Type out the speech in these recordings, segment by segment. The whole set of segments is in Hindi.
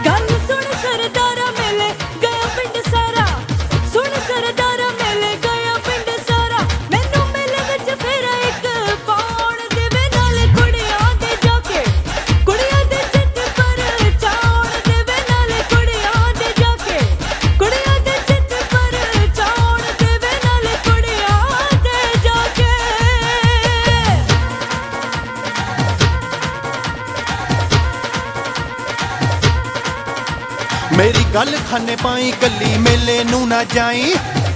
गल सुन सरदारा मेले गया पिंड सारा, सुन सरदारा मेले गया पिंड सारा, मैनू मेले विच फेरा एक पाउण देवे नाल कुड़ियां दे जाके, कुड़ियां दे चित पर चाउण देवे नाल कुड़ियां दे जाके, कुड़ियां दे चित पर चाउण देवे नाल कुड़ियां दे जाके। मेरी गल खाने पाई कली मेले नू ना जाई,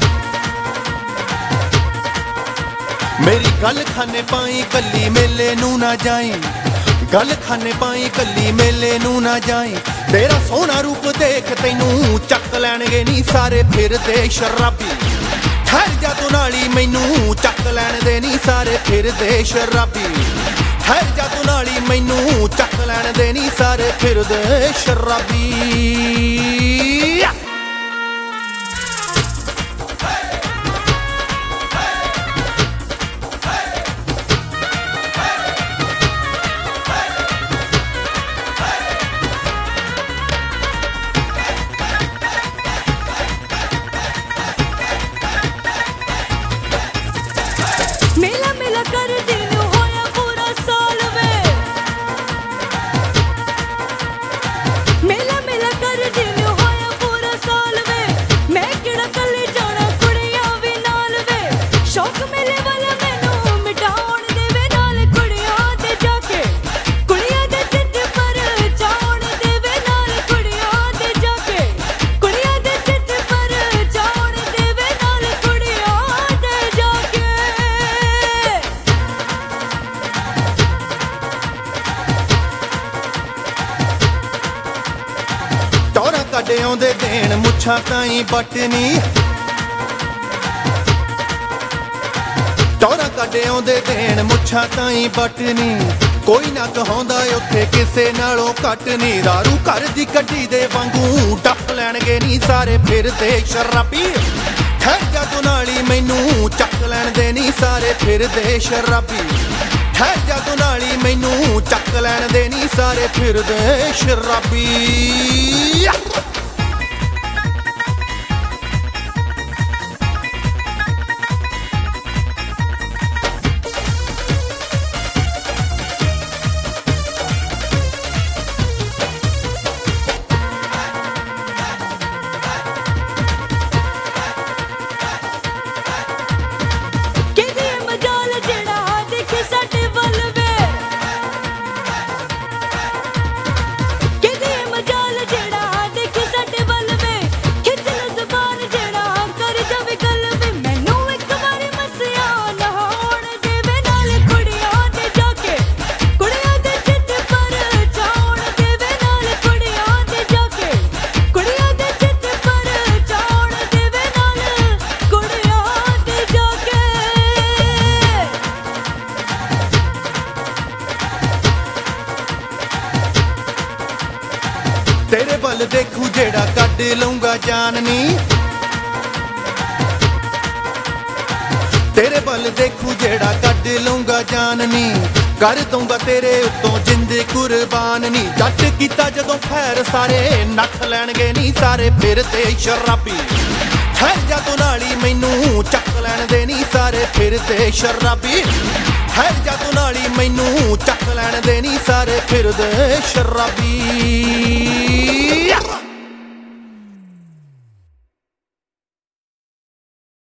मेरी गल खाने पाई कली मेले नू ना जाई, गल खाने पाई कली मेले नू ना जाई। तेरा सोहना रूप देख तैनू चक लैणगे नी सारे फिरदे शराबी, ठहर जा तू नाली मैनू चक लैण दे नी सारे फिरदे शराबी, ठहर जा तू नाली मैनू चक लैण दे नी सारे फिरदे शराबी। मेला मेला कर दिन होया पूरा साल वे, मेला मेला कर दिन होया पूरा साल वे, मैं किड़ा कल्ली जाना कुड़ियां भी नाल वे, शौक मेले वाला मैनू मिटाउण देवे नाल कुड़ियां दे जाके, कुड़ियां दे चित पर चाउण देवे नाल कुड़ियां दे जाके, कुड़ियां दे चित पर चाउण देवे नाल कुड़ियां दे जाके। टौरा कड्डे आउंदे देण मुच्छां ताईं बटनी, टौरा कड्डे आउंदे देण मुच्छां ताईं बटनी, कोई ना कहाउंदा उत्थे किसे नालों घट नी, दारू घर दी गड्डी दे वांगू टप लैणगे नी सारे फिरदे शराबी, ठहर जा तू नाली मैनू चक लैण दे नी सारे फिरदे शराबी, ठहर जा तू नाली मैनू चक लैण दे नी सारे फिरदे शराबी। किदी मजाल जेड़ा देखे साडे वल वे, किदी मजाल जेड़ा देखे साडे वल वे, खिच लो ज़ुबान जेड़ा कर जावे गल वे, मैनू एक बारी मसिया नहाउण देवे नाल कुड़ियां दे जाके, कुड़ियां दे चित पर चाउण देवे नाल कुड़ियां दे जाके, कुड़ियां दे चित पर चाउण देवे नाल कुड़ियां दे जाके। तेरे बल देखू जेड़ा कड लूंगा जान नी, तेरे बल देखू जेड़ा कड लूंगा जान नी, कर दूंगा तेरे उत्तों जिंद कुर्बान नी, जट कीता जदों खैर सारे नख लैणगे नी सारे फिरदे शराबी, ठहर जा तू नाली मैनू चक लैण दे नी सारे फिरदे शराबी, ठहर जा तू नाली मैनू चक लैण दे नी सारे फिरदे शराबी।